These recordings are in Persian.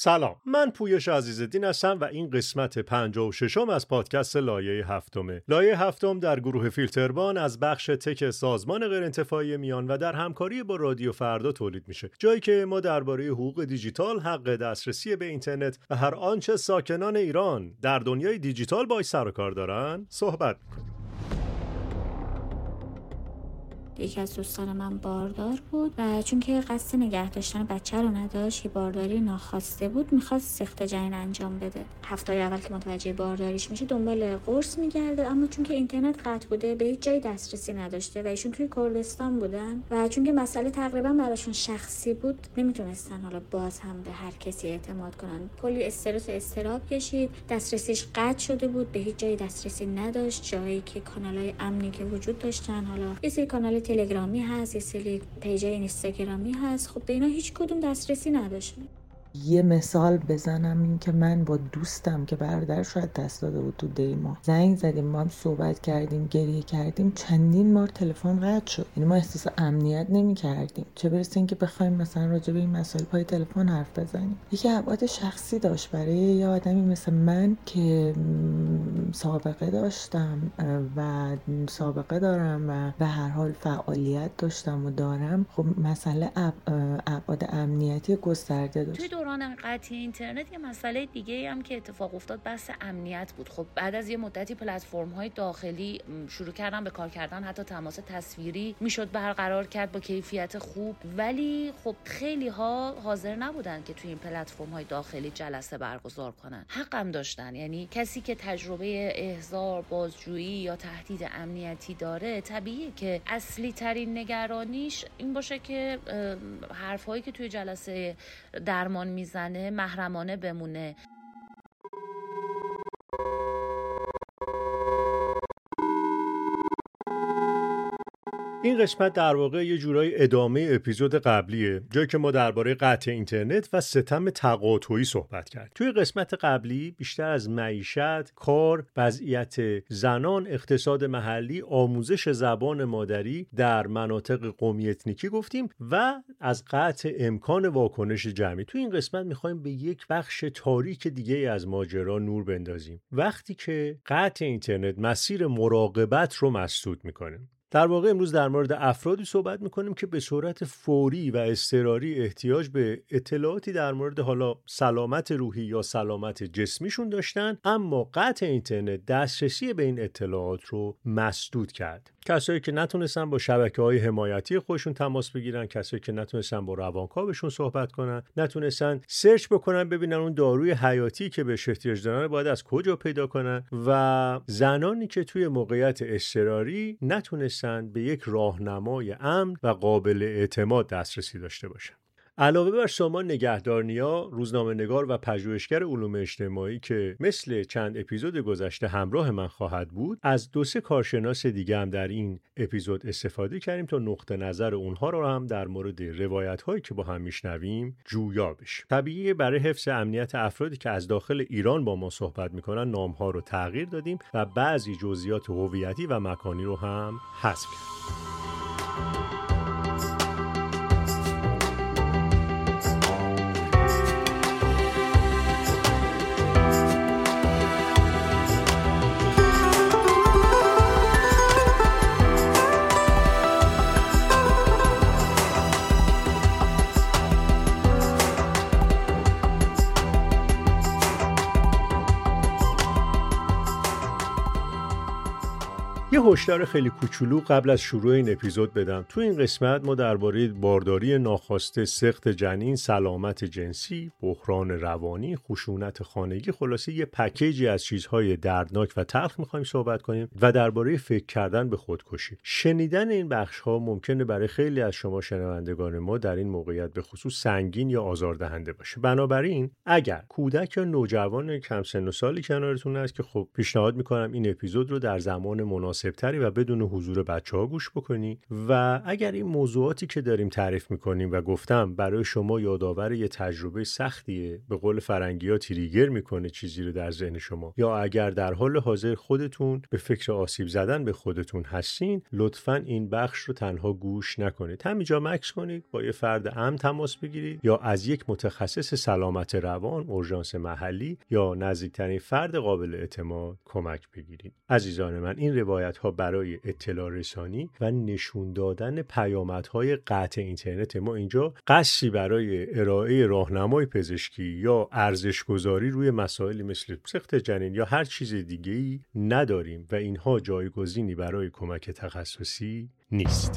سلام، من پویش عزیزالدین هستم و این قسمت 56 از پادکست لایه هفتمه. لایه هفتم در گروه فیلتربان از بخش تک سازمان غیرانتفاعی میان و در همکاری با رادیو فردا تولید میشه، جایی که ما درباره حقوق دیجیتال، حق دسترسی به اینترنت و هر آنچه ساکنان ایران در دنیای دیجیتال باهاش سر و کار دارن صحبت میکنیم. یکی از دوستان من باردار بود و چون که قصد نگه داشتن بچه رو نداشت، بارداری ناخواسته بود، میخواست سخت جنین انجام بده. هفته‌های اول که متوجه بارداریش میشه دنبال قرص میگرده، اما چون که اینترنت قطع بوده به هیچ جای دسترسی نداشته و ایشون توی کردستان بودن و چون که مسئله تقریبا براشون شخصی بود نمیتونستن حالا باز هم به هر کسی اعتماد کنن. کلی استرس و اضطراب کشید، دسترسیش قطع شده بود، به هیچ جای دسترسی نداشت. جایی که کانالای امنی که وجود داشتن، حالا یه سری کانال تلگرامی هست، یه سری پیج اینستاگرامی هست، خب به اینا هیچ کدوم دسترسی نداشت. یه مثال بزنم، این که من با دوستم که برادرش رو دست داده بود تو دیما زنگ زدیم، ما هم صحبت کردیم، گریه کردیم، چندین بار تلفن قطع شد. یعنی ما احساس امنیت نمی کردیم، چه برسه این که بخوایم مثلا راجع به این مسائل پای تلفن حرف بزنیم. یکی ابعاد شخصی داشت برای یه آدمی مثل من که سابقه داشتم و سابقه دارم و به هر حال فعالیت داشتم و دارم. خب مسئله ابعاد امنیتی گسترده داشت. دوران قطعی اینترنت یه مسئله دیگه هم که اتفاق افتاد بحث امنیت بود. خب بعد از یه مدتی پلتفرم‌های داخلی شروع کردن به کار کردن، حتی تماس تصویری میشد برقرار کرد با کیفیت خوب، ولی خب خیلی ها حاضر نبودن که توی این پلتفرم‌های داخلی جلسه برگزار کنن. حقم داشتن، یعنی کسی که تجربه احضار، بازجویی یا تهدید امنیتی داره طبیعیه که اصلی ترین نگرانیش این باشه که حرفایی که توی جلسه درمان میزنه محرمانه بمونه. این قسمت در واقع یه جورای ادامه اپیزود قبلیه، جایی که ما درباره قطع اینترنت و ستم تقاطعی صحبت کردیم. توی قسمت قبلی بیشتر از معیشت، کار، وضعیت زنان، اقتصاد محلی، آموزش زبان مادری در مناطق قومی اتنیکی گفتیم و از قطع امکان واکنش جمعی. توی این قسمت می‌خوایم به یک بخش تاریک دیگه از ماجرا نور بندازیم، وقتی که قطع اینترنت مسیر مراقبت رو مسدود می‌کنه. در واقع امروز در مورد افرادی صحبت میکنیم که به صورت فوری و اضطراری احتیاج به اطلاعاتی در مورد حالا سلامت روحی یا سلامت جسمیشون داشتن، اما قطع اینترنت دسترسی به این اطلاعات رو مسدود کرد. کسایی که نتونستن با شبکه‌های حمایتی خودشون تماس بگیرن، کسایی که نتونستن با روانکاوشون صحبت کنن، نتونستن سرچ بکنن ببینن اون داروی حیاتی که بهش احتیاج دارن باید از کجا پیدا کنن، و زنانی که توی موقعیت اضطراری نتونستن به یک راهنمای امن و قابل اعتماد دسترسی داشته باشن. علاوه بر سامان نگهدارنیا، روزنامه‌نگار و پژوهشگر علوم اجتماعی که مثل چند اپیزود گذشته همراه من خواهد بود، از 2-3 کارشناس دیگه هم در این اپیزود استفاده کردیم تا نقطه نظر اونها رو هم در مورد روایت‌هایی که با هم میشنویم جویا بشیم. طبیعیه برای حفظ امنیت افرادی که از داخل ایران با ما صحبت میکنن نام‌ها رو تغییر دادیم و بعضی جزئیات هویتی و مکانی رو هم حذف کردیم. یه هشدار خیلی کوچولو قبل از شروع این اپیزود بدم. تو این قسمت ما درباره بارداری ناخواسته، سقط جنین، سلامت جنسی، بحران روانی، خشونت خانگی، خلاصه یه پکیجی از چیزهای دردناک و تلخ می‌خوایم صحبت کنیم و درباره فکر کردن به خودکشی. شنیدن این بخش‌ها ممکنه برای خیلی از شما شنوندگان ما در این موقعیت به خصوص سنگین یا آزاردهنده باشه. بنابراین اگر کودک یا نوجوان کم سن و سالی کنارتون هست که خب پیشنهاد می‌کنم این اپیزود رو در زمان مناسب مناسبتری و بدون حضور بچه‌ها گوش بکنی. و اگر این موضوعاتی که داریم تعریف میکنیم و گفتم برای شما یادآور یه تجربه سختیه، به قول فرنگی‌ها تریگر میکنه چیزی رو در ذهن شما، یا اگر در حال حاضر خودتون به فکر آسیب زدن به خودتون هستین، لطفاً این بخش رو تنها گوش نکنید. همینجا مکث کنید، با یه فرد امن تماس بگیرید یا از یک متخصص سلامت روان، اورژانس محلی یا نزدیکترین فرد قابل اعتماد کمک بگیرید. عزیزان من، این روایت‌ها برای اطلاع رسانی و نشون دادن پیامدهای قطع اینترنت. ما اینجا قصدی برای ارائه راهنمای پزشکی یا ارزش‌گذاری روی مسائلی مثل سقط جنین یا هر چیز دیگه‌ای نداریم و اینها جایگزینی برای کمک تخصصی نیست.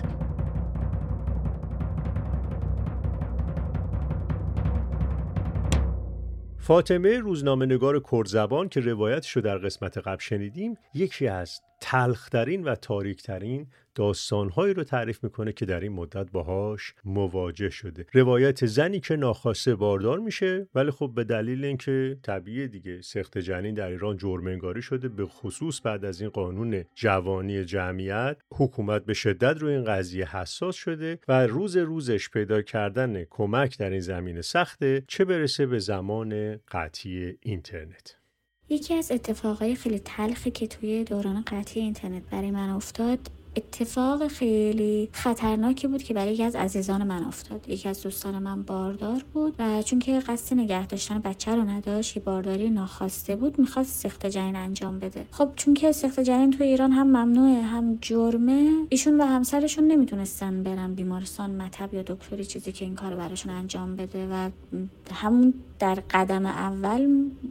فاطمه، روزنامه‌نگار کردزبان که روایتشو در قسمت قبل شنیدیم، یکی از تلخترین و تاریکترین داستانهایی رو تعریف میکنه که در این مدت باهاش مواجه شده. روایت زنی که ناخواسته باردار میشه، ولی خب به دلیل اینکه طبیعیه دیگه سقط جنین در ایران جرم انگاری شده، به خصوص بعد از این قانون جوانی جمعیت، حکومت به شدت روی این قضیه حساس شده و روزش پیدا کردن کمک در این زمینه سخته، چه برسه به زمان قطعی اینترنت. یکی از اتفاقای خیلی تلخی که توی دوران قطعی اینترنت برای من افتاد، اتفاق خیلی خطرناکی بود که برای یکی از عزیزان من افتاد. یکی از دوستان من باردار بود و چون که قصد نگه داشتن بچه رو نداشت، بارداری ناخواسته بود، میخواست سقط جنین انجام بده. خب چون که سقط جنین توی ایران هم ممنوعه هم جرمه، ایشون و همسرشون نمیتونستن برن بیمارستان، مطب یا دکتری چیزی که این کارو براشون انجام بده و همون در قدم اول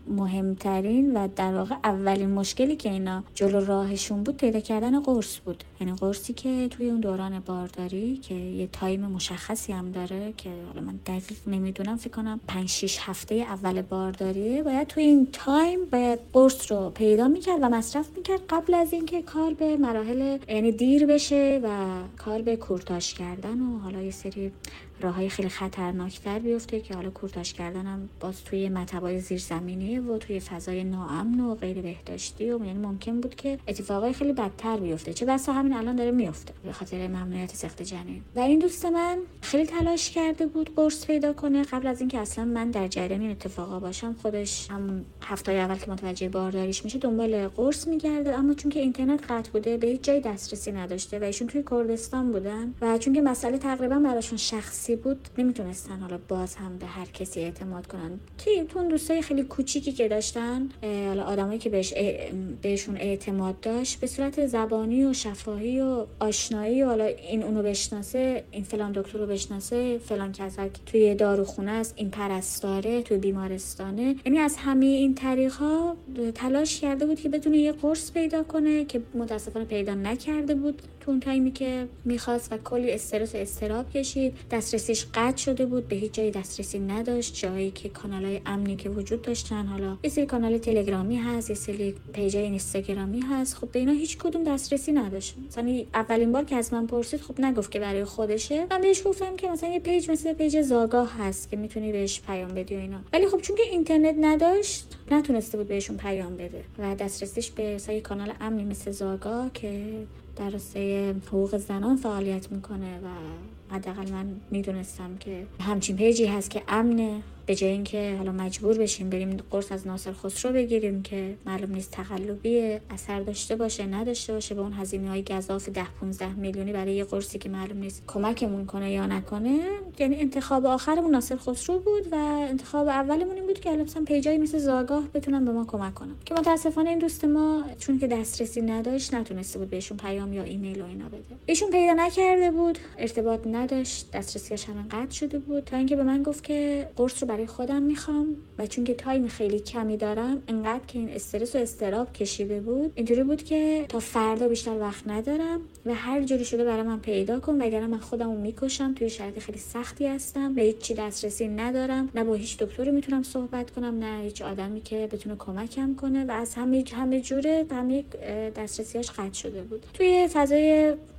مهمترین و در واقع اولین مشکلی که اینا جلو راهشون بود پیدا کردن قرص بود. یعنی قرصی که توی اون دوران بارداری که یه تایم مشخصی هم داره که حالا من دقیق نمیدونم، فکر کنم 5-6 هفته اول بارداریه، باید توی این تایم باید قرص رو پیدا میکرد و مصرف میکرد قبل از اینکه کار به مراحل یعنی دیر بشه و کار به کورتاژ کردن و حالا یه سری راههای خیلی خطرناکتر بیفته که حالا کورتاژ کردن هم باز توی مطب‌های زیرزمینی و توی فضای ناامن و غیر بهداشتی و یعنی ممکن بود که اتفاقای خیلی بدتر بیفته، چه بسا همین الان داره میفته به خاطر ممنوعیت سقط جنین. و این دوست من خیلی تلاش کرده بود قرص پیدا کنه قبل از اینکه اصلا من در جریان این اتفاقا باشم. خودش هم هفته‌های اول که متوجه بارداریش میشه دنبال قرص میگرده، اما چون که اینترنت قطع بوده به هیچ جای دسترسی نداشته و ایشون توی کردستان بودن و چون که مسئله تقریبا براشون شخصی بود نمیتونستن حالا باز هم به هر کسی اعتماد کنن. تو اون دوستای خیلی کوچیکی که داشتن، حالا آدمایی که بهشون اعتماد داشت، به صورت زبانی و شفاهی و آشنایی و حالا این اونو بشناسه، این فلان دکتر رو بشناسه، فلان کسا که توی داروخونه است، این پرستاره توی بیمارستانه، یعنی از همه این طریق‌ها تلاش کرده بود که بتونه یه قرص پیدا کنه که متاسفانه پیدا نکرده بود تو اون تایمی که می‌خواست و کلی استرس و اضطراب کشید. دسترسیش قطع شده بود، به هیچ جایی دسترسی نداشت. جایی که کانال‌های امنی که وجود داشتن، حالا یه سری کانال تلگرامی هست، یه سری پیجای اینستاگرامی هست، خب به اینا هیچ کدوم دسترسی نداشت. مثلا اولین بار که از من پرسید خب نگفت که برای خودشه، من بهش گفتم که مثلا یه پیج مثل پیج زاگاه هست که میتونی بهش پیام بدی و اینا، ولی خب چون که اینترنت نداشت نتونسته بود بهشون پیام بده و دسترسیش به مثلا کانال امنی مثل زاگاه که در راسته حقوق زنان فعالیت میکنه و حداقل من میدونستم که همچین پیجی هست که امنه، به جای اینکه حالا مجبور بشیم بریم قرص از ناصر خسرو بگیریم که معلوم نیست تقلبی اثر داشته باشه نداشته باشه، به اون هزینه‌های گزاف 10-15 میلیونی برای یه قرصی که معلوم نیست کمکمون کنه یا نکنه. یعنی انتخاب آخرمون ناصر خسرو بود و انتخاب اولمون این بود که مثلا پیجای مثل زاگاه بتونن به ما کمک کنن، که متاسفانه این دوست ما چون که دسترسی نداشت نتونسته بود بهشون پیام یا ایمیل و اینا بده. ایشون پیدا نکرده بود، ارتباط نداشت، دسترسیش هم قطع شده بود، تا اینکه به من گفت که قرص رو برای خودم میخوام و چون که تایم خیلی کمی دارم، انقدر که این استرس و اضطراب کشیده بود، اینطوری بود که تا فردا بیشتر وقت ندارم و هر جوری شده برای من پیدا کن وگرنه من خودمو میکشم، توی شرایط خیلی سختی هستم، به هیچ چی دسترسی ندارم، نه با هیچ دکتری میتونم صحبت کنم نه هیچ آدمی که بتونه کمکم کنه و از همه جوره همه دسترسیاش قطع شده بود. توی فضای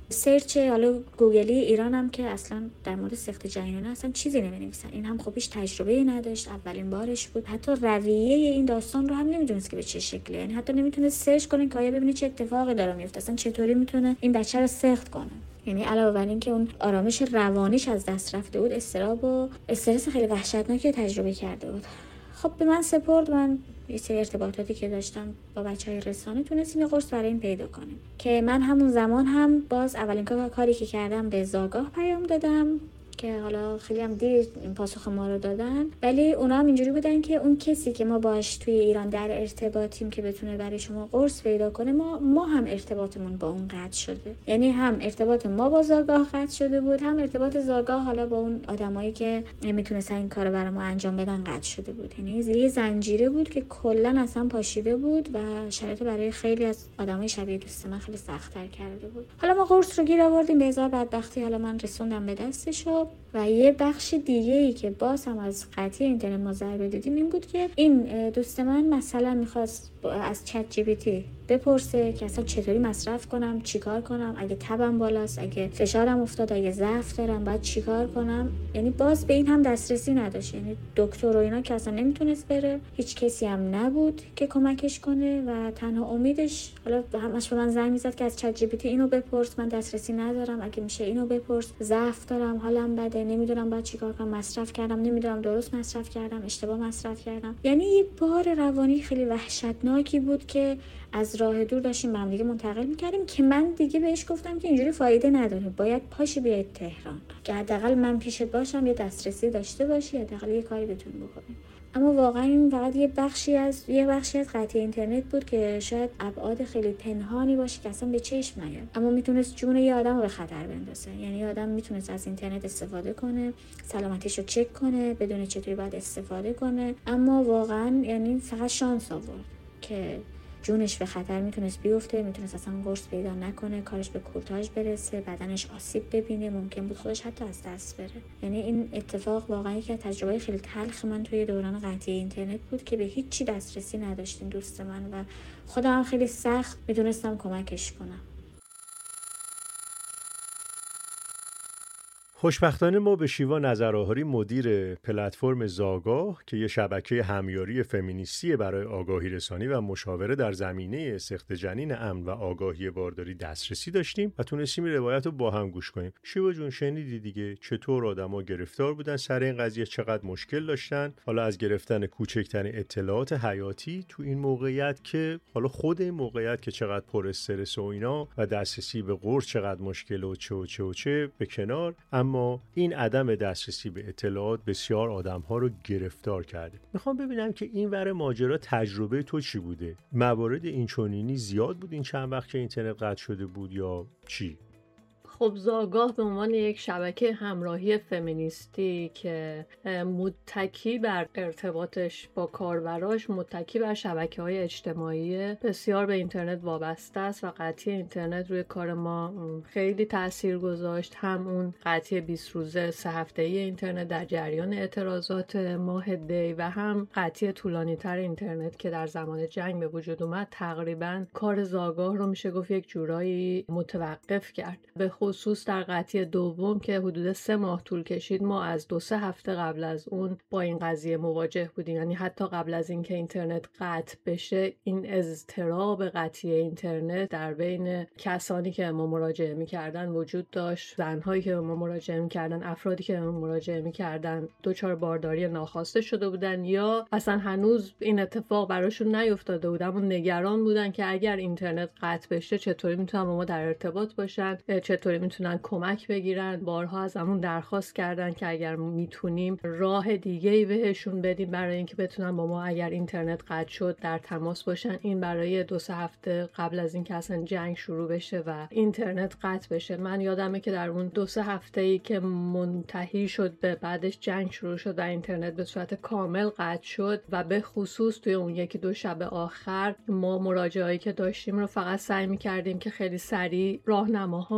سرچ حالا گوگلی ایران هم که اصلا در مورد سقط جنینانه اصلا چیزی نمی‌نویسن. این هم خب هیچ تجربه‌ای نداشت، اولین بارش بود. حتی رویه این داستان رو هم نمی‌دونست که به چه شکلیه، یعنی حتی نمی‌تونست سرچ کنه که آیا ببینه چه اتفاقی داره میفته، اصلا چطوری میتونه این بچه رو سقط کنه. یعنی علاوه بر این که اون آرامش روانیش از دست رفته بود، اضطراب و استرس خیلی وحشتناکی تجربه کرده بود. خب به من سپرد، من یه سری ارتباطاتی که داشتم با بچهای رسانه تونستیم یه قرص برای این پیدا کنیم که من همون زمان هم باز اولین کاری که کردم به زاگاه پیام دادم که حالا خیلی هم دیر این پاسخ ما رو دادن، ولی اونا هم اینجوری بودن که اون کسی که ما باش توی ایران در ارتباطیم که بتونه برای شما قرص پیدا کنه، ما هم ارتباطمون با اون قطع شده. یعنی هم ارتباط ما با زاگاه قطع شده بود، هم ارتباط زاگاه حالا با اون آدمایی که نمیتونستن این کارو برای ما انجام بدن قطع شده بود. یعنی یه زنجیره بود که کلا اصلا پاشیده بود و شرایط برای خیلی از آدمای شبیه دوست من خیلی سخت‌تر کرده بود. حالا ما قرص رو گیر آوردیم، به هزار بدبختی حالا من رسوندم به دستش. و یه بخش دیگه‌ای که باز هم از قطعی اینترنت ما ضربه دیدیم این بود که این دوست من مثلا می‌خواست از چت جی پی تی بپرسه که اصلا چطوری مصرف کنم، چیکار کنم، اگه تبم بالاست، اگه فشارم افتاد، اگه ضعف دارم بعد چیکار کنم. یعنی باز به این هم دسترسی نداشت، یعنی دکتر و اینا که اصلا نمیتونست بره، هیچ کسی هم نبود که کمکش کنه و تنها امیدش حالا همش به من زنگ میزد که از چت جی پی تی اینو بپرس، من دسترسی ندارم، اگه میشه اینو بپرس، ضعف دارم، حالم بده، نمیدونم بعد چیکار کنم، مصرف کردم نمیدونم درست مصرف کردم، اشتباه مصرف کردم. یعنی یه بار روانی خیلی وحشتناکی بود که از راه دور داشتیم با هم دیگه منتقل می‌کردیم که من دیگه بهش گفتم که اینجوری فایده نداره، باید پاشی بیاید تهران که حداقل من پیشت باشم، یه دسترسی داشته باشی، حداقل یه کاری بتونی بکنی. اما واقعا این فقط یه بخشی از قطعی اینترنت بود که شاید ابعاد خیلی پنهانی باشه که اصلا به چشم نیاد، اما میتونست جون یه آدم رو به خطر بندازه. یعنی آدم میتونست از اینترنت استفاده کنه، سلامتیشو چک کنه، بدون چطوری باید استفاده کنه، اما واقعا یعنی فقط شانس آورد که جونش به خطر میتونست بیفته، میتونست اصلا قرص پیدا نکنه، کارش به کورتاژ برسه، بدنش آسیب ببینه، ممکن بود خودش حتی از دست بره. یعنی این اتفاق واقعا که تجربه خیلی تلخ من توی دوران قطعی اینترنت بود که به هیچ چی دسترسی نداشتیم دوست من و خودم خیلی سخت میتونستم کمکش کنم. خوشبختانه ما به شیوا نظرآهاری مدیر پلتفرم زاگاه که یه شبکه همیاری فمینیستی برای آگاهی رسانی و مشاوره در زمینه سقط جنین امن و آگاهی بارداری دسترسی داشتیم و تونستیم این روایت رو با هم گوش کنیم. شیوا جون شنیدی دیگه چطور آدما گرفتار بودن سر این قضیه، چقدر مشکل داشتن، حالا از گرفتن کوچکترین اطلاعات حیاتی تو این موقعیت که حالا خود این موقعیت که چقدر پر استرس و اینا و دسترسی به قرص چقدر مشکل و چه به کنار، اما این عدم دسترسی به اطلاعات بسیار آدم‌ها رو گرفتار کرده. میخوام ببینم که این ور ماجرا تجربه تو چی بوده؟ موارد این چنینی زیاد بود این چند وقت که اینترنت قطع شده بود یا چی؟ خب زاگاه به عنوان یک شبکه همراهی فمینیستی که متکی بر ارتباطش با کاربراش متکی بر شبکه‌های اجتماعی بسیار به اینترنت وابسته است و قطعی اینترنت روی کار ما خیلی تأثیر گذاشت. هم اون قطعی 20 روزه 3 هفته‌ای اینترنت در جریان اعتراضات ماه دی و هم قطعی طولانی‌تر اینترنت که در زمان جنگ به وجود اومد تقریباً کار زاگاه رو میشه گفت یک جورایی متوقف کرد. به خصوص در قطعی دوم که حدود 3 ماه طول کشید، ما از 2-3 هفته قبل از اون با این قضیه مواجه بودیم. یعنی حتی قبل از اینکه اینترنت قطع بشه این اضطراب قطعی اینترنت در بین کسانی که ما مراجعه می‌کردن وجود داشت، زن‌هایی که ما مراجعه می‌کردن، افرادی که ما مراجعه می‌کردن دچار بارداری ناخواسته شده بودن یا اصلا هنوز این اتفاق براشون نیفتاده بود اما نگران بودن که اگر اینترنت قطع بشه چطوری میتونن با ما در ارتباط باشن، چطوری میتونن کمک بگیرن. بارها از همون درخواست کردن که اگر میتونیم راه دیگه‌ای بهشون بدیم برای اینکه بتونن با ما اگر اینترنت قطع شد در تماس باشن. این برای 2-3 هفته قبل از اینکه اصلا جنگ شروع بشه و اینترنت قطع بشه. من یادمه که در اون 2-3 هفته‌ای که منتهی شد به بعدش جنگ شروع شد و اینترنت به صورت کامل قطع شد و به خصوص توی اون 1-2 شب آخر ما مراجعه‌ای که داشتیم رو فقط سعی می‌کردیم که خیلی سریع راهنماها و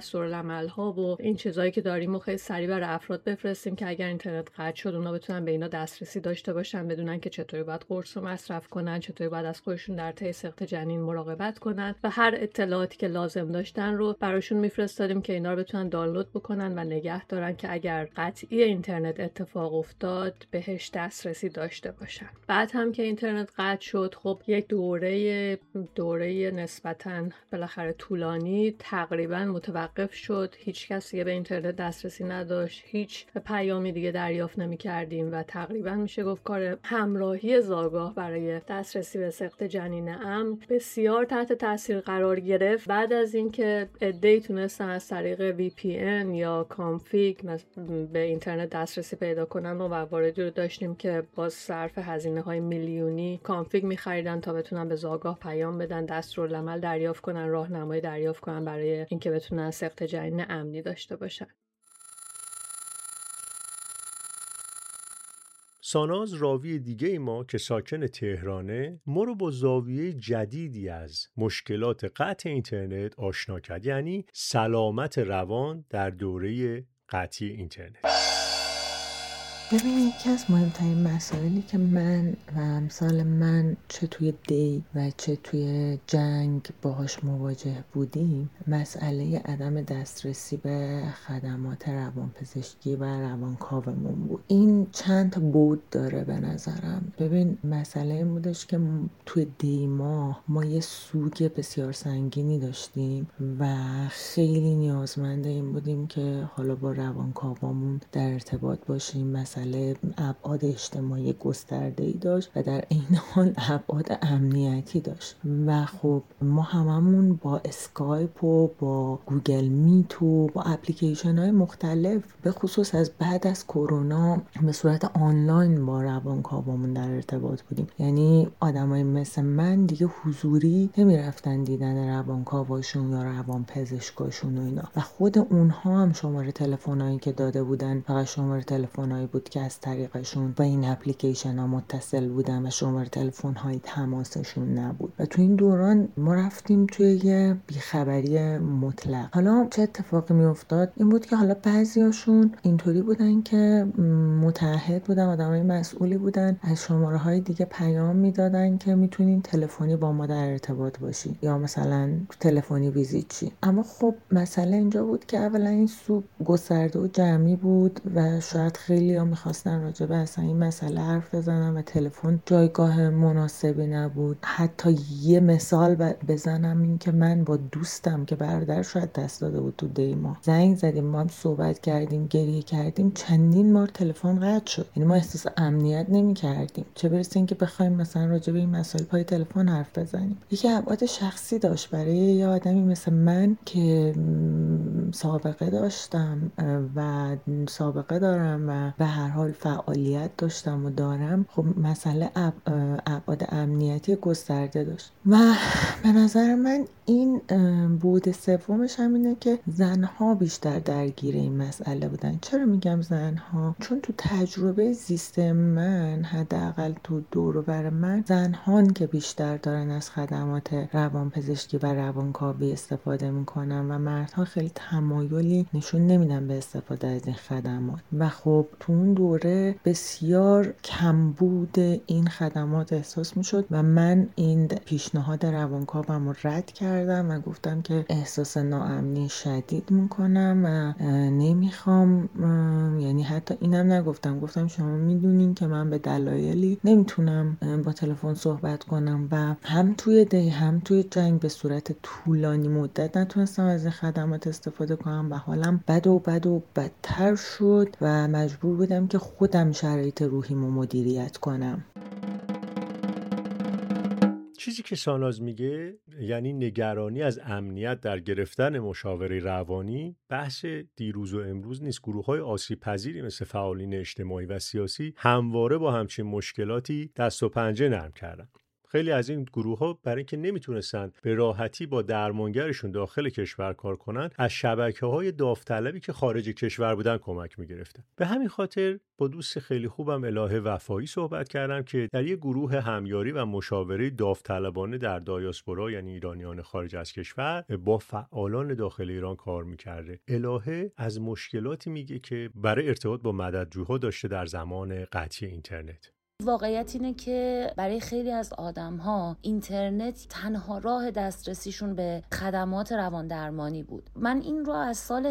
دستورالعمل‌ها و این چیزایی که داریم و خیلی سریع برای افراد بفرستیم که اگر اینترنت قطع شد اونا بتونن به اینا دسترسی داشته باشن، بدونن که چطوری باید قرص رو مصرف کنن، چطوری باید از خودشون در طی سقط جنین مراقبت کنن و هر اطلاعاتی که لازم داشتن رو براشون میفرستادیم که اینا رو بتونن دانلود بکنن و نگه دارن که اگر قطعی اینترنت اتفاق افتاد بهش دسترسی داشته باشن. بعد هم که اینترنت قطع شد، خب یک دوره نسبتاً بالاخره طولانی تقریباً متوقف شد. هیچ کس دیگه به اینترنت دسترسی نداشت، هیچ پیامی دیگه دریافت نمی‌کردیم و تقریباً میشه گفت کار همراهی زاگاه برای دسترسی به سقط جنین امن بسیار تحت تاثیر قرار گرفت. بعد از اینکه عده‌ای تونستن از طریق VPN یا کانفیگ به اینترنت دسترسی پیدا کنن و مواردی رو داشتیم که باز صرف هزینه‌های میلیونی کانفیگ می‌خریدن تا بتونن به زاگاه پیام بدن، دستورالعمل دریافت کنن، راهنمایی دریافت کنن برای اینکه بتونن سقط جنین امنی داشته باشن. ساناز، راوی دیگه ما که ساکن تهرانه، ما رو با زاویه جدیدی از مشکلات قطع اینترنت آشنا کرد، یعنی سلامت روان در دوره قطعی اینترنت. ببین، یکی از مهمترین مسائلی که من و امثال من چه توی دی و چه توی جنگ باهاش مواجه بودیم، مسئله عدم دسترسی به خدمات روانپزشکی و روانکاومون بود. این چند تا بود داره به نظرم. ببین، مسئله این بودش که توی دی ما یه سوگ بسیار سنگینی داشتیم و خیلی نیازمند این بودیم که حالا با روانکاومون در ارتباط باشیم. مسئله ابعاد اجتماعی گسترده‌ای داشت و در این حال ابعاد امنیتی داشت و خب ما هممون با اسکایپ و با گوگل میت و با اپلیکیشن های مختلف به خصوص از بعد از کرونا به صورت آنلاین با روانکاومون در ارتباط بودیم. یعنی آدمای مثل من دیگه حضوری نمیرفتن دیدن روانکاواشون یا روانپزشکاشون و اینا و خود اونها هم شماره تلفنایی که داده بودن فقط شماره تلفنایی بود که از طریقشون با این اپلیکیشن ها متصل بودن و شماره تلفن های تماسشون نبود و تو این دوران ما رفتیم توی یه بیخبری مطلق. حالا چه اتفاقی می افتاد این بود که حالا بعضیاشون اینطوری بودن که متعهد بودن، آدمای مسئولی بودن، از شماره های دیگه پیام میدادن که میتونین تلفنی با ما در ارتباط باشین یا مثلا تلفنی ویزیت چی. اما خب مسئله اینجا بود که اولا این سوگ گسترده و جمعی بود و شاید خیلی ها میخواستن راجع به اصلا این مسئله حرف بزنن و تلفن جایگاه مناسبی نبود. حتی یه مثال بزنم، این که من با دوستم که برادر شاید دست داده بود تو دیما زنگ زدیم، ما هم صحبت کردیم، گریه کردیم، چندین بار تلفن قطع شد. یعنی ما احساس امنیت نمی کردیم، چه برسه این که بخوایم مثلا راجع به این مسائل پای تلفن حرف بزنیم. یکی ابعاد شخصی داشت برای یه آدمی مثل من که سابقه داشتم و سابقه دارم و به هر حال فعالیت داشتم و دارم. خب مسئله ابعاد امنیتی گسترده داشت و به نظر من این بود سومش هم اینه که زنها بیشتر درگیر این مسئله بودن. چرا میگم زنها؟ چون تو تجربه زیست من، حداقل تو دور و بر من، زنهان که بیشتر دارن از خدمات روانپزشکی و روانکاوی استفاده میکنن و مردها خیلی تمایلی نشون نمیدن به استفاده از این خدمات و خب تو اون دوره بسیار کمبود این خدمات احساس میشد و من این پیشنهاد روانکاوم رو رد کردم و گفتم که احساس ناامنی شدید میکنم و نمیخوام، یعنی حتی اینم نگفتم، گفتم شما میدونین که من به دلایلی نمیتونم با تلفن صحبت کنم و هم توی دی هم توی جنگ به صورت طولانی مدت نتونستم از این خدمات استفاده کنم و حالم بد و بدتر شد و مجبور بودم که خودم شرایط روحیمو مدیریت کنم. چیزی که ساناز میگه یعنی نگرانی از امنیت در گرفتن مشاوره روانی بحث دیروز و امروز نیست. گروه‌های آسیب پذیری مثل فعالین اجتماعی و سیاسی همواره با همچین مشکلاتی دست و پنجه نرم کردن. خیلی از این گروه‌ها برای اینکه نمیتونستن به راحتی با درمانگرشون داخل کشور کار کنن، از شبکه‌های داوطلبی که خارج کشور بودن کمک می‌گرفتن. به همین خاطر با دوست خیلی خوبم الهه وفایی صحبت کردم که در یک گروه همیاری و مشاوره داوطلبانه در دایاسپورا، یعنی ایرانیان خارج از کشور، با فعالان داخل ایران کار می‌کرده. الهه از مشکلاتی میگه که برای ارتباط با مددجوها داشته در زمان قطعی اینترنت. واقعیت اینه که برای خیلی از آدم‌ها اینترنت تنها راه دسترسیشون به خدمات رواندرمانی بود. من این رو از سال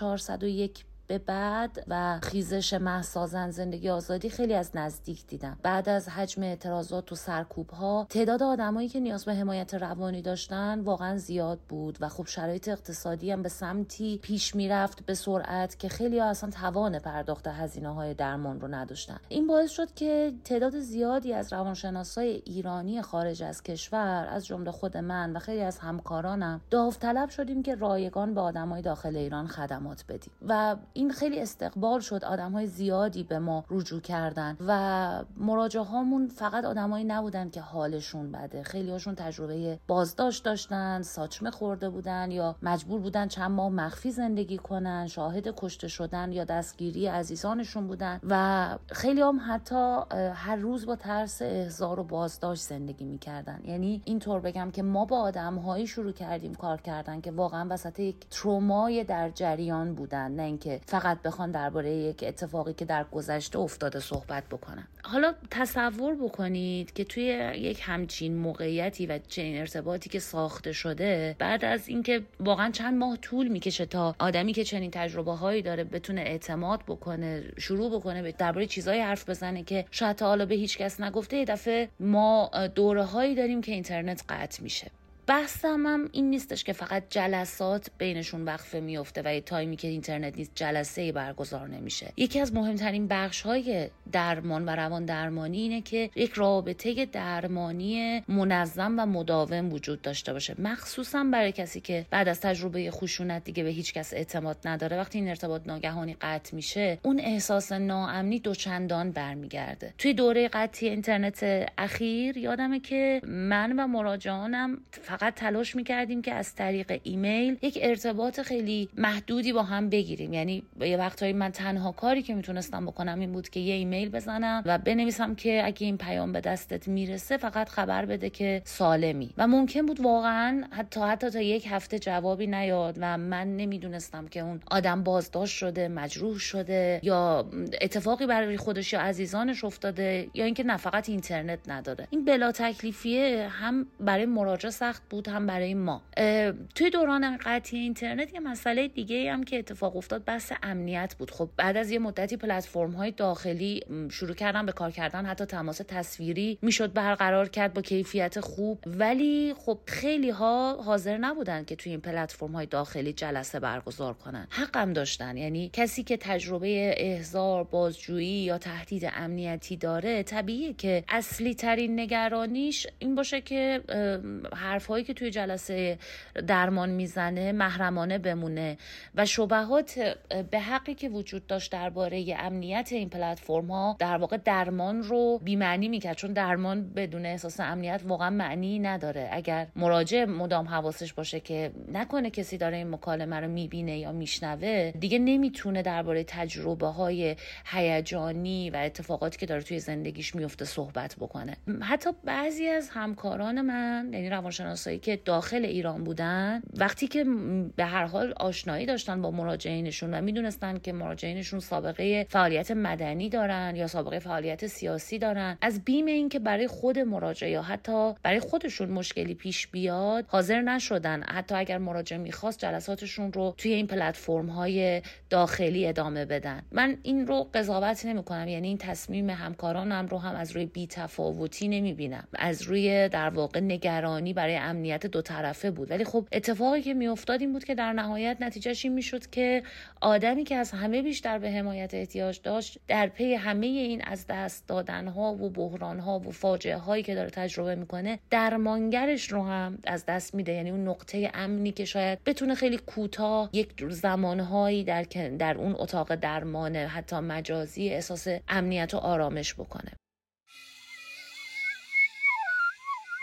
1401 به بعد و خیزش مهسا زندگی آزادی خیلی از نزدیک دیدم. بعد از حجم اعتراضات و سرکوب‌ها، تعداد آدمایی که نیاز به حمایت روانی داشتن واقعا زیاد بود و خب شرایط اقتصادی هم به سمتی پیش میرفت به سرعت که خیلی‌ها اصلا توان پرداخت هزینه‌های درمان رو نداشتن. این باعث شد که تعداد زیادی از روانشناسای ایرانی خارج از کشور، از جمله خود من و خیلی از همکارانم، داوطلب شدیم که رایگان به آدمای داخل ایران خدمات بدیم و این خیلی استقبال شد. آدم‌های زیادی به ما رجوع کردن و مراجعهامون فقط آدمایی نبودن که حالشون بده. خیلی هاشون تجربه بازداشت داشتن، ساچمه خورده بودن یا مجبور بودن چند ماه مخفی زندگی کنن، شاهد کشته شدن یا دستگیری عزیزانشون بودن و خیلی هم حتی هر روز با ترس احضار و بازداشت زندگی می‌کردن. یعنی اینطور بگم که ما با آدم‌هایی شروع کردیم کار کردن که واقعا وسط یک ترومای در جریان بودن، نه اینکه فقط بخوان درباره یک اتفاقی که در گذشته افتاده صحبت بکنن. حالا تصور بکنید که توی یک همچین موقعیتی و چنین ارتباطی که ساخته شده، بعد از اینکه واقعا چند ماه طول میکشه تا آدمی که چنین تجربه هایی داره بتونه اعتماد بکنه، شروع بکنه درباره چیزایی حرف بزنه که شاید تا حالا به هیچ کس نگفته، یه دفعه ما دوره هایی داریم که اینترنت قطع میشه. بحثم هم این نیستش که فقط جلسات بینشون وقفه میفته و یه تایمی که اینترنت نیست جلسه‌ای برگزار نمیشه. یکی از مهمترین بخش‌های درمان و روان درمانی اینه که یک رابطه درمانی منظم و مداوم وجود داشته باشه، مخصوصا برای کسی که بعد از تجربه خشونت دیگه به هیچ کس اعتماد نداره. وقتی این ارتباط ناگهانی قطع میشه، اون احساس ناامنی دوچندان برمیگرده. توی دوره قطعی اینترنت اخیر یادمه که من و مراجعانم فقط تلاش میکردیم که از طریق ایمیل یک ارتباط خیلی محدودی با هم بگیریم. یعنی یه وقتایی من تنها کاری که میتونستم بکنم این بود که یه ایمیل بزنم و بنویسم که اگه این پیام به دستت میرسه فقط خبر بده که سالمی. و ممکن بود واقعا حتی تا یک هفته جوابی نیاد و من نمیدونستم که اون آدم بازداشت شده، مجروح شده یا اتفاقی برای خودش یا عزیزانش افتاده یا اینکه نه فقط اینترنت نداره. این بلا تکلیفیه هم برای مراجع سخت بود هم برای ما. توی دوران قطعی اینترنت یه مسئله دیگه هم که اتفاق افتاد بحث امنیت بود. خب بعد از یه مدتی پلتفرم‌های داخلی شروع کردن به کار کردن، حتی تماس تصویری میشد برقرار کرد با کیفیت خوب، ولی خب خیلی ها حاضر نبودن که توی این پلتفرم‌های داخلی جلسه برگزار کنن. حقم داشتن. یعنی کسی که تجربه احضار، بازجویی یا تهدید امنیتی داره، طبیعیه که اصلی ترین نگرانیش این باشه که حرفایی که توی جلسه درمان میزنه محرمانه بمونه و شبهات به حقی که وجود داشت درباره امنیت این پلتفرم ها در واقع درمان رو بی‌معنی میکرد، چون درمان بدون احساس امنیت واقعا معنی نداره. اگر مراجع مدام حواسش باشه که نکنه کسی داره این مکالمه رو میبینه یا میشنوه، دیگه نمیتونه درباره تجربه های هیجانی و اتفاقاتی که داره توی زندگیش میفته صحبت بکنه. حتی بعضی از همکاران من، یعنی روانشناسایی که داخل ایران بودن، وقتی که به هر حال آشنایی داشتن با مراجعینشون و میدونستن که مراجعینشون سابقه فعالیت مدنی دارن یا سابقه فعالیت سیاسی دارن، از بیم این که برای خود مراجع یا حتی برای خودشون مشکلی پیش بیاد حاضر نشدن حتی اگر مراجع میخواست جلساتشون رو توی این پلتفرم‌های داخلی ادامه بدن. من این رو قضاوت نمی‌کنم، یعنی این تصمیم همکارانم رو هم از روی بی‌تفاوتی نمی‌بینم، از روی در واقع نگرانی برای امنیت دو طرفه بود. ولی خب اتفاقی که میافتاد این بود که در نهایت نتیجهش این میشد که آدمی که از همه بیشتر به حمایت احتیاج داشت، در پی همه این از دست دادن‌ها و بحران‌ها و فاجعه‌هایی که داره تجربه میکنه، درمانگرش رو هم از دست میده. یعنی اون نقطه امنی که شاید بتونه خیلی کوتاه یک زمانهایی در اون اتاق درمان حتی مجازی احساس امنیت و آرامش بکنه.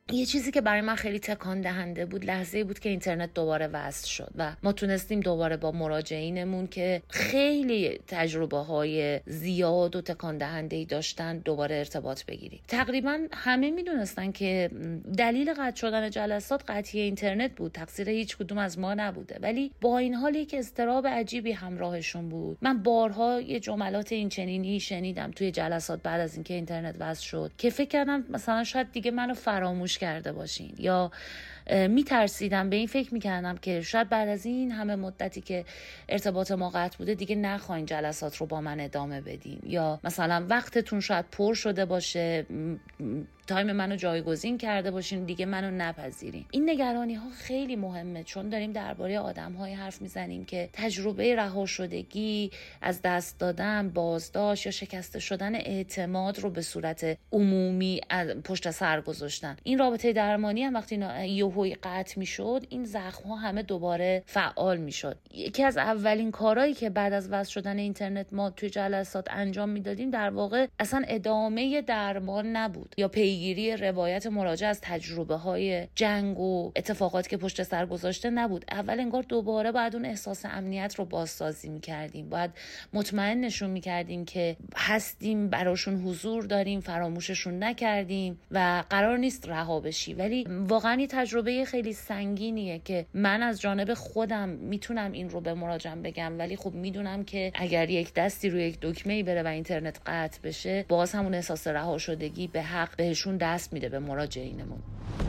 یه چیزی که برای من خیلی تکان دهنده بود لحظه‌ای بود که اینترنت دوباره وصل شد و ما تونستیم دوباره با مراجعینمون که خیلی تجربه‌های زیاد و تکان دهنده‌ای داشتن دوباره ارتباط بگیریم. تقریبا همه میدونستن که دلیل قطع شدن جلسات قطعی اینترنت بود، تقصیر هیچ کدوم از ما نبوده، ولی با این حالی که اضطراب عجیبی همراهشون بود. من بارها یه جملات این چنینی شنیدم توی جلسات بعد از اینکه اینترنت وصل شد که فکر کردم مثلا شاید دیگه منو فراموش کرده باشین، یا میترسیدم، به این فکر میکردم که شاید بعد از این همه مدتی که ارتباط ما قطع بوده دیگه نخواین جلسات رو با من ادامه بدین، یا مثلا وقتتون شاید پر شده باشه، تایم منو جایگزین کرده باشین، دیگه منو نپذیرین. این نگرانی ها خیلی مهمه، چون داریم درباره آدم‌های حرف میزنیم که تجربه رها شدگی، از دست دادن، بازداشت یا شکسته شدن اعتماد رو به صورت عمومی پشت سر گذاشتن. این رابطه درمانی هم وقتی یهویی قطع میشد، این زخم‌ها همه دوباره فعال میشد. یکی از اولین کارهایی که بعد از وصل شدن اینترنت ما توی جلسات انجام میدادیم در واقع اصلا ادامه درمان نبود یا پیگیری روایت مراجع از تجربه‌های جنگ و اتفاقاتی که پشت سر گذاشته نبود. اول انگار دوباره باید اون احساس امنیت رو بازسازی می‌کردیم، باید مطمئن نشون می‌کردیم که هستیم، براشون حضور داریم، فراموششون نکردیم و قرار نیست رها بشی. ولی واقعا یه تجربه خیلی سنگینیه که من از جانب خودم میتونم این رو به مراجعم بگم، ولی خب میدونم که اگر یک دستی روی یک دکمه‌ای بره و اینترنت قطع بشه، باز همون احساس رها شدگی به حق بهشون دست میده، به مراجعینمون.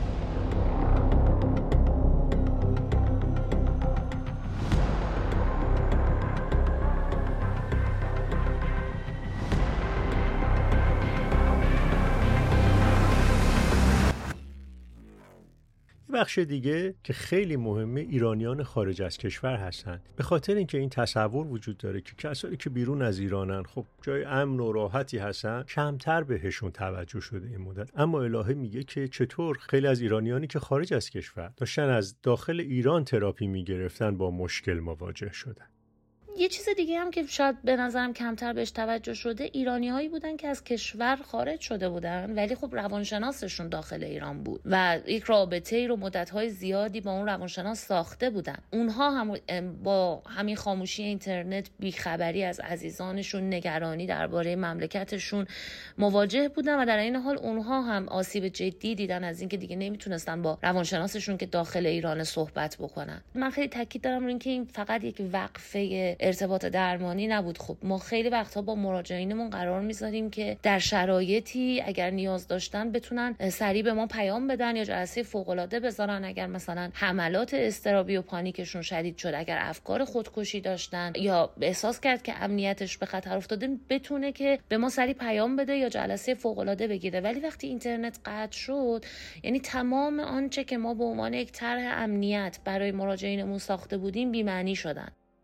بخش دیگه که خیلی مهمه ایرانیان خارج از کشور هستن، به خاطر اینکه این تصور وجود داره که کسایی که بیرون از ایرانن خب جای امن و راحتی هستن، کمتر بهشون توجه شده این مدت. اما الهه میگه که چطور خیلی از ایرانیانی که خارج از کشور داشتن از داخل ایران تراپی میگرفتن با مشکل مواجه شدن. یه چیز دیگه هم که شاید به نظرم کمتر بهش توجه شده، ایرانی‌هایی بودن که از کشور خارج شده بودن ولی خب روانشناسشون داخل ایران بود و یک رابطه‌ای رو مدت‌های زیادی با اون روانشناس ساخته بودن. اونها هم با همین خاموشی اینترنت، بیخبری از عزیزانشون، نگرانی درباره مملکتشون مواجه بودن و در این حال اونها هم آسیب جدی دیدن از اینکه دیگه نمیتونستن با روانشناسشون که داخل ایران صحبت بکنن. من خیلی تاکید دارم روی اینکه این فقط یک وقفه ارتباط درمانی نبود. خب ما خیلی وقتها با مراجعینمون قرار میذاریم که در شرایطی اگر نیاز داشتن بتونن سریع به ما پیام بدن یا جلسه فوق‌العاده بذارن، اگر مثلا حملات اضطرابی و پانیکشون شدید شد، اگر افکار خودکشی داشتن یا احساس کرد که امنیتش به خطر افتاده، بتونه که به ما سریع پیام بده یا جلسه فوق‌العاده بگیره. ولی وقتی اینترنت قطع شد، یعنی تمام آنچه که ما به عنوان یک طرح امنیت برای مراجعینمون ساخته بودیم بی‌معنی شدن.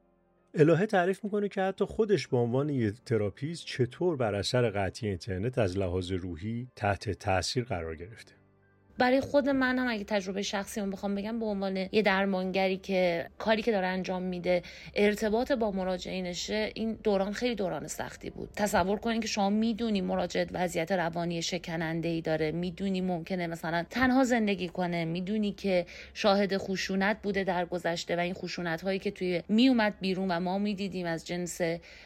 الهه تعریف میکنه که حتی خودش به عنوان یه تراپیست چطور بر اثر قطعی اینترنت از لحاظ روحی تحت تاثیر قرار گرفته. برای خود من هم اگه تجربه شخصی من بخوام بگم، به عنوان یه درمانگری که کاری که داره انجام میده ارتباط با مراجعینشه، این دوران خیلی دوران سختی بود. تصور کنین که شما میدونی مراجعت وضعیت روانی شکننده‌ای داره، میدونی ممکنه مثلا تنها زندگی کنه، میدونی که شاهد خشونت بوده در گذشته و این خشونت هایی که توی میومد بیرون و ما میدیدیم از جنس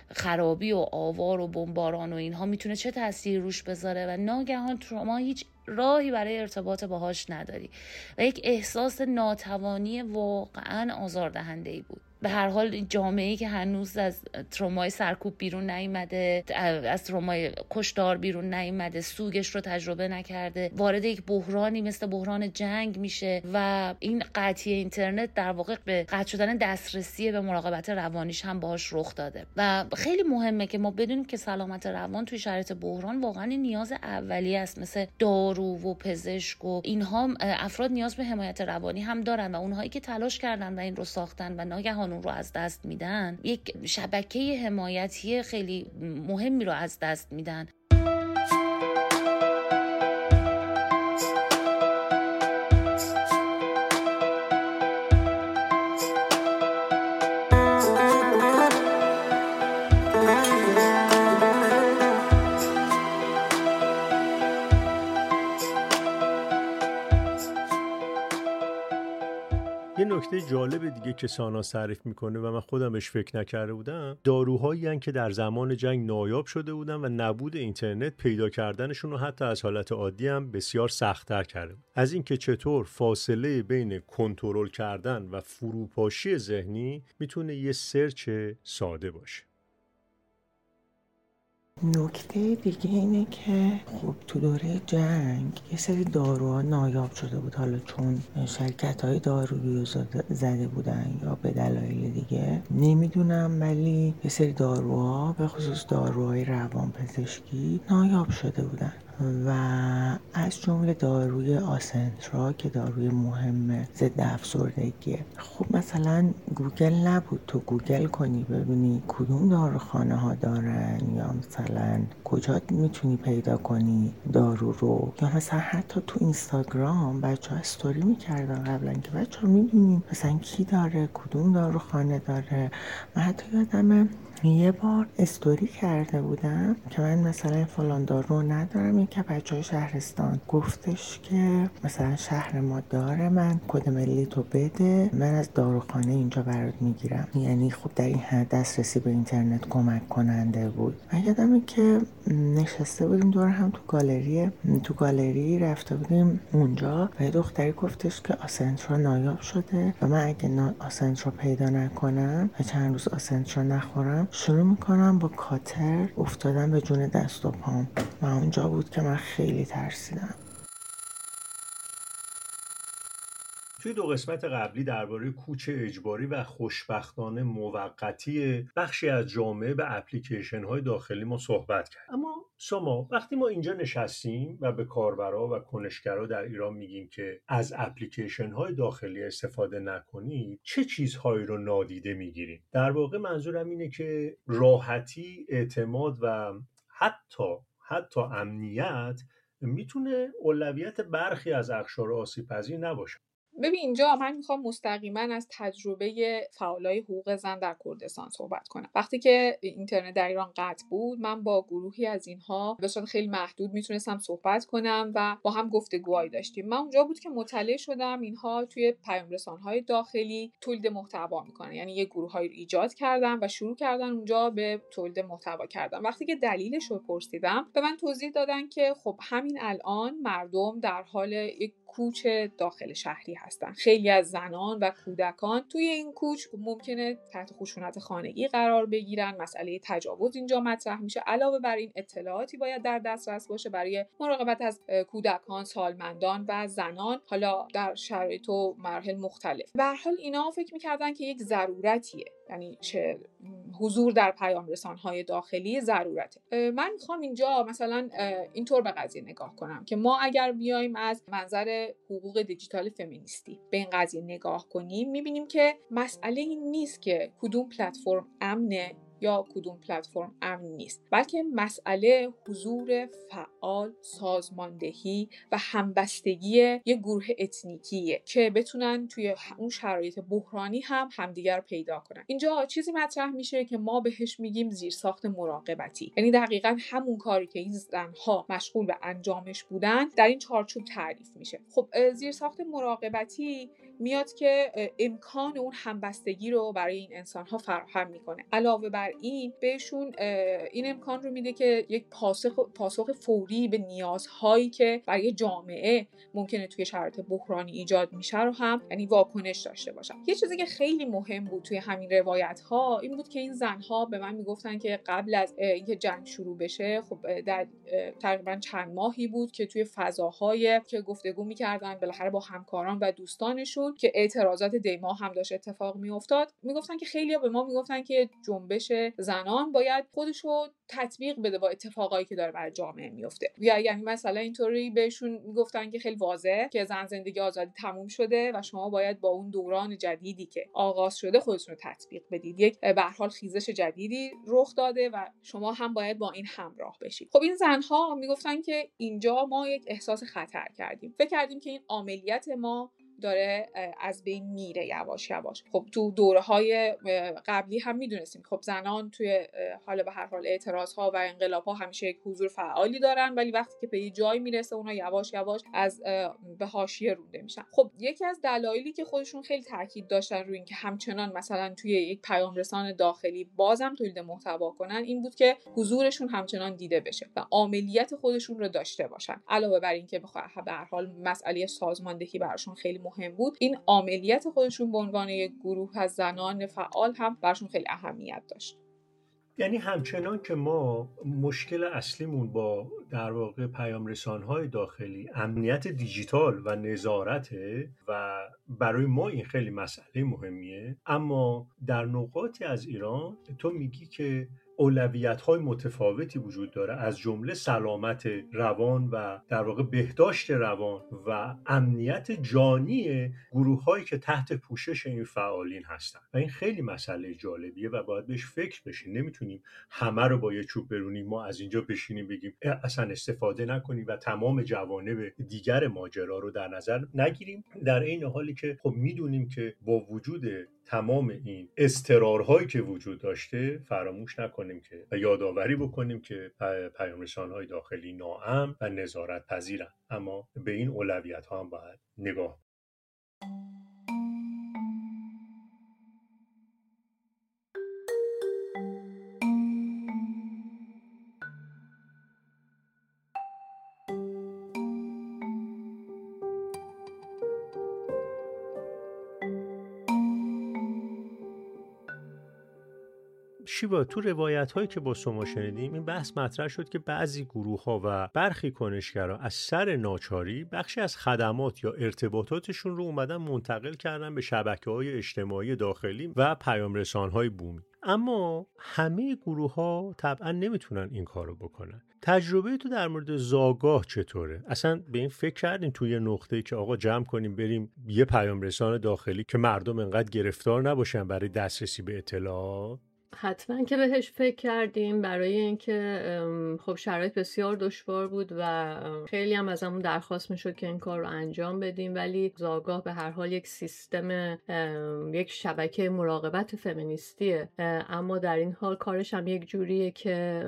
خرابی و آوار و بمباران و اینها میتونه چه تأثیری روش بذاره و ناگهان شما هیچ راهی برای ارتباط باهاش نداری و یک احساس ناتوانی واقعا آزاردهنده‌ای بود. به هر حال جامعه‌ای که هنوز از ترومای سرکوب بیرون نیامده، از ترومای کشتار بیرون نیامده، سوگش رو تجربه نکرده، وارد یک بحرانی مثل بحران جنگ میشه و این قطعی اینترنت در واقع به قطع شدن دسترسی به مراقبت روانیش هم باهاش رخ داده. و خیلی مهمه که ما بدونیم که سلامت روان توی شرایط بحران واقعا نیاز اولیه است. مثل دارو و پزشک و اینها، افراد نیاز به حمایت روانی هم دارن و اونهایی که تلاش کردن و این رو ساختن و ناگهان اون رو از دست میدن، یک شبکه حمایتی خیلی مهمی رو از دست میدن. نکته جالب دیگه که ساناز تعریف میکنه و من خودم بهش فکر نکرده بودم، داروهایی هستند که در زمان جنگ نایاب شده بودن و نبود اینترنت پیدا کردنشون رو حتی از حالت عادی هم بسیار سخت‌تر کرده بود. از اینکه چطور فاصله بین کنترل کردن و فروپاشی ذهنی میتونه یه سرچ ساده باشه. نکته دیگه اینه که خب تو دوره جنگ یه سری داروها نایاب شده بود، حالا چون شرکت‌های دارویی زده بودن یا به دلایل دیگه نمیدونم، ولی یه سری داروها به خصوص داروهای روانپزشکی نایاب شده بودن و از جمله داروی آسنترا که داروی مهم ضد افسردگیه. خب مثلا گوگل نبود تو گوگل کنی ببینی کدوم داروخانه ها دارن، یا مثلا کجا میتونی پیدا کنی دارو رو، یا مثلا حتی تو اینستاگرام بچه ها استوری میکردن قبلا که بچه ها میدونیم مثلا کی داره کدوم داروخانه داره. من حتی یادمه یه بار استوری کرده بودم که من مثلا فلان دارو ندارم، که بچه های شهرستان گفتش که مثلا شهر ما داره، من کد ملی تو بده من از داروخانه اینجا برات میگیرم. یعنی خب در این حد دسترسی به اینترنت کمک کننده بود. من یادمه که نشسته بودیم دور هم تو گالری رفته بودیم اونجا و یه دختری گفتش که آسنترا نایاب شده و من اگه آسنترا پیدا نکنم و چند روز آسنترا نخورم شروع میکنم با کاتر افتادن به جون دست و پام. و اونجا بود که من خیلی ترسیدم. توی 2 قسمت قبلی درباره کوچ اجباری و خوشبختانه موقتی بخشی از جامعه به اپلیکیشن‌های داخلی ما صحبت کرد. اما ساما، وقتی ما اینجا نشستیم و به کاربرا و کنشگرا در ایران میگیم که از اپلیکیشن‌های داخلی استفاده نکنید، چه چیزهایی رو نادیده میگیریم؟ در واقع منظورم اینه که راحتی، اعتماد و حتی امنیت میتونه اولویت برخی از اقشار آسیب‌پذیر نباشه. ببین اینجا من میخوام مستقیما از تجربه فعالای حقوق زن در کردستان صحبت کنم. وقتی که اینترنت در ایران قطع بود، من با گروهی از اینها به صورت خیلی محدود میتونستم صحبت کنم و با هم گفتگوهایی داشتیم. من اونجا بود که مطلع شدم اینها توی پیام رسان‌های داخلی تولید محتوا میکنن، یعنی یه گروهایی رو ایجاد کردن و شروع کردن اونجا به تولید محتوا کردن. وقتی که دلیلش رو پرسیدم به من توضیح دادن که خب همین الان مردم در حال یک کوچ داخل شهری هستن. خیلی از زنان و کودکان توی این کوچ ممکنه تحت خشونت خانگی قرار بگیرن. مسئله تجاوز اینجا مطرح میشه. علاوه بر این اطلاعاتی باید در دسترس باشه برای مراقبت از کودکان، سالمندان و زنان، حالا در شرایط و مراحل مختلف. به هر حال اینا فکر می‌کردن که یک ضرورتیه، یعنی چه حضور در پیام رسان‌های داخلی ضرورته. من میخوام اینجا مثلا اینطور به قضیه نگاه کنم که ما اگر بیایم از منظر حقوق دیجیتال فمینیستی به این قضیه نگاه کنیم، میبینیم که مسئله این نیست که کدوم پلتفرم امنه یا کدوم پلتفرم امن نیست، بلکه مسئله حضور فعال، سازماندهی و همبستگی یک گروه اتنیکیه که بتونن توی اون شرایط بحرانی هم همدیگر رو پیدا کنن. اینجا چیزی مطرح میشه که ما بهش میگیم زیرساخت مراقبتی، یعنی دقیقاً همون کاری که این زنها مشغول به انجامش بودن در این چارچوب تعریف میشه. خب زیرساخت مراقبتی میاد که امکان اون همبستگی رو برای این انسان‌ها فراهم میکنه. علاوه بر این بهشون این امکان رو میده که یک پاسخ فوری به نیازهایی که برای جامعه ممکنه توی شرایط بحرانی ایجاد میشه رو هم، یعنی واکنش داشته باشن. یه چیزی که خیلی مهم بود توی همین روایت‌ها این بود که این زن‌ها به من میگفتن که قبل از اینکه جنگ شروع بشه، خب در تقریبا چند ماهی بود که توی فضاهای که گفتگو می‌کردن بالاخره با همکاران و دوستانشون که اعتراضات دیما هم داشت اتفاق میافتاد، میگفتن که خیلی‌ها به ما میگفتن که جنبش زنان باید خودشو تطبیق بده با اتفاقایی که داره برای جامعه میفته. یعنی مثلا اینطوری بهشون میگفتن که خیلی واضحه که زن زندگی آزادی تموم شده و شما باید با اون دوران جدیدی که آغاز شده خودتون رو تطبیق بدید. یک به هر حال خیزش جدیدی رخ داده و شما هم باید با این همراه بشید. خب این زنها میگفتن که اینجا ما یک احساس خطر کردیم. فکر کردیم که این عاملیت ما داره از بین میره یواش یواش. خب تو دوره‌های قبلی هم میدونستیم خب زنان توی حالا به هر حال اعتراض‌ها و انقلاب‌ها همیشه یک حضور فعالی دارن، ولی وقتی که به یه جای میرسه اونها یواش یواش از به حاشیه رونده میشن. خب یکی از دلایلی که خودشون خیلی تاکید داشتن روی این که همچنان مثلا توی یک پیام رسان داخلی بازم تولید محتوا کنن این بود که حضورشون همچنان دیده بشه و عاملیت خودشون رو داشته باشن. علاوه بر این که به هر حال مسئله سازماندهی براشون خیلی مهم بود، این عاملیت خودشون به عنوان یک گروه از زنان فعال هم براشون خیلی اهمیت داشت. یعنی همچنان که ما مشکل اصلیمون با در واقع پیام رسان‌های داخلی امنیت دیجیتال و نظارته و برای ما این خیلی مسئله مهمیه، اما در نقاطی از ایران تو میگی که اولویت‌های متفاوتی وجود داره، از جمله سلامت روان و در واقع بهداشت روان و امنیت جانی گروه‌هایی که تحت پوشش این فعالین هستن و این خیلی مسئله جالبیه و باید بهش فکر بشیم. نمیتونیم همه رو با یه چوب برونیم، ما از اینجا بشینیم بگیم اصلا استفاده نکنیم و تمام جوانب دیگر ماجرا رو در نظر نگیریم، در این حالی که خب میدونیم که با وجود تمام این اضطرارهایی که وجود داشته فراموش نکنیم که و یادآوری بکنیم که پیام رسان‌های داخلی ناامن و نظارت پذیرن، اما به این اولویت‌ها هم باید نگاه. شیوا، تو روایت هایی که با شما شنیدیم این بحث مطرح شد که بعضی گروه ها و برخی کنشگرا از سر ناچاری بخشی از خدمات یا ارتباطاتشون رو اومدن منتقل کردن به شبکه‌های اجتماعی داخلی و پیام رسان‌های بومی. اما همه گروه ها طبعا نمیتونن این کارو بکنن. تجربه تو در مورد زاگاه چطوره؟ اصلا به این فکر کردین توی نقطه‌ای که آقا جمع کنیم بریم یه پیام رسان داخلی که مردم انقدر گرفتار نباشن برای دسترسی به اطلاعات؟ حتما که بهش فکر کردیم، برای اینکه خب شرایط بسیار دشوار بود و خیلی هم ازمون درخواست میشد که این کار رو انجام بدیم، ولی زاگاه به هر حال یک سیستم، یک شبکه مراقبت فمینیستیه، اما در این حال کارش هم یک جوریه که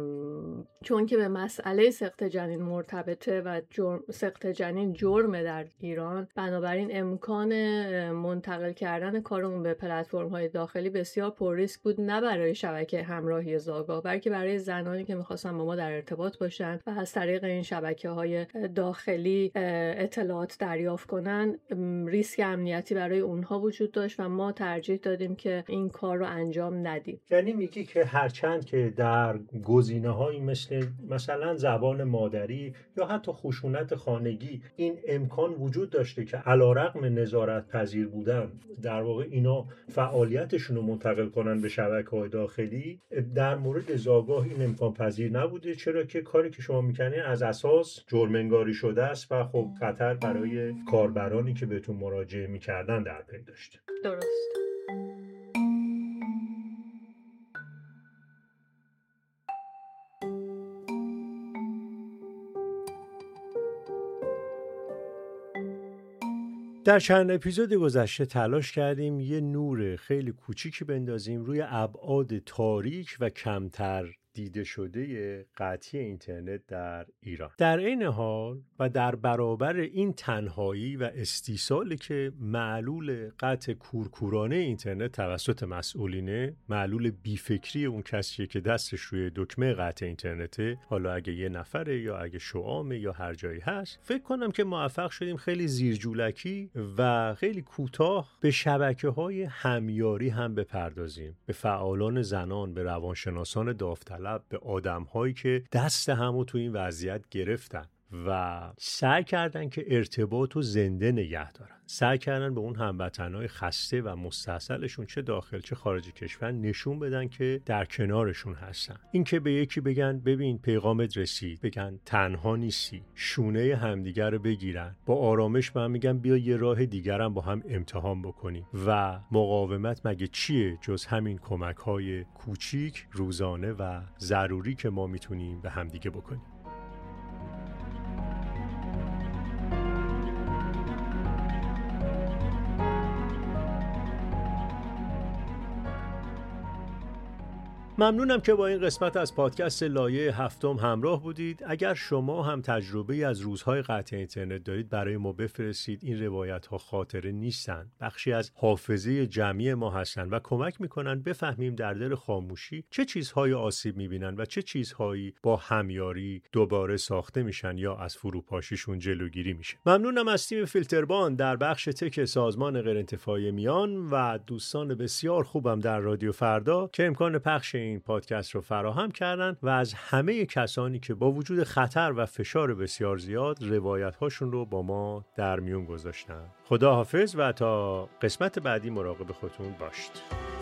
چون که به مسئله سقط جنین مرتبطه و سقط جنین جرمه در ایران، بنابراین امکان منتقل کردن کارمون به پلتفرم‌های داخلی بسیار پر ریسک بود، نه برای شبکه همراهی زاگاه بلکه برای زنانی که می‌خواستن با ما در ارتباط باشن و از طریق این شبکه‌های داخلی اطلاعات دریافت کنن. ریسک امنیتی برای اونها وجود داشت و ما ترجیح دادیم که این کار رو انجام ندیم. یعنی میگی که هرچند که در گزینه‌هایی مثلا زبان مادری یا حتی خشونت خانگی این امکان وجود داشته که علیرغم نظارت پذیر بودن در واقع اینا فعالیتشون رو منتقل کنن به شبکه‌های داخلی، در مورد زاگاه این امکان پذیر نبوده، چرا که کاری که شما میکنید از اساس جرم‌انگاری شده است و خب خطر برای کاربرانی که بهتون مراجعه میکردن در پی داشته. درست. در چند اپیزود گذشته تلاش کردیم یه نور خیلی کوچیکی بندازیم روی ابعاد تاریک و کمتر دیده شده قطعی اینترنت در ایران. در این حال و در برابر این تنهایی و استیصالی که معلول قطع کورکورانه اینترنت توسط مسئولینه، معلول بیفکری اون کسیه که دستش روی دکمه قطع اینترنته، حالا اگه یه نفره یا اگه شعامه یا هر جایی هست، فکر کنم که موفق شدیم خیلی زیرجولکی و خیلی کوتاه به شبکه‌های همیاری هم بپردازیم، به فعالان زنان، به روانشناسان داوطلب، به آدم‌هایی که دست همو تو این وضعیت گرفتن و سعی کردن که ارتباط رو زنده نگه دارن، سعی کردن به اون هموطنهای خسته و مستحصلشون چه داخل چه خارج کشور نشون بدن که در کنارشون هستن. این که به یکی بگن ببین پیغامت رسید، بگن تنها نیستی، شونه همدیگر رو بگیرن، با آرامش به هم میگن بیا یه راه دیگرم با هم امتحان بکنیم. و مقاومت مگه چیه جز همین کمک‌های کوچیک، روزانه و ضروری که ما میتونیم به همدیگه بکنیم. ممنونم که با این قسمت از پادکست لایه هفتم همراه بودید. اگر شما هم تجربه از روزهای قطع اینترنت دارید برای ما بفرستید. این روایت‌ها خاطره نیستن، بخشی از حافظه جمعی ما هستن و کمک میکنن بفهمیم در دل خاموشی چه چیزهای آسیب میبینن و چه چیزهایی با همیاری دوباره ساخته میشن یا از فروپاشیشون جلوگیری میشه. ممنونم از تیم فیلتربان در بخش تک سازمان غیرانتفاعی میان و دوستان بسیار خوبم در رادیو فردا که امکان پخش این پادکست رو فراهم کردن و از همه کسانی که با وجود خطر و فشار بسیار زیاد روایت هاشون رو با ما در میون گذاشتن. خدا حافظ و تا قسمت بعدی مراقب خودتون باشید.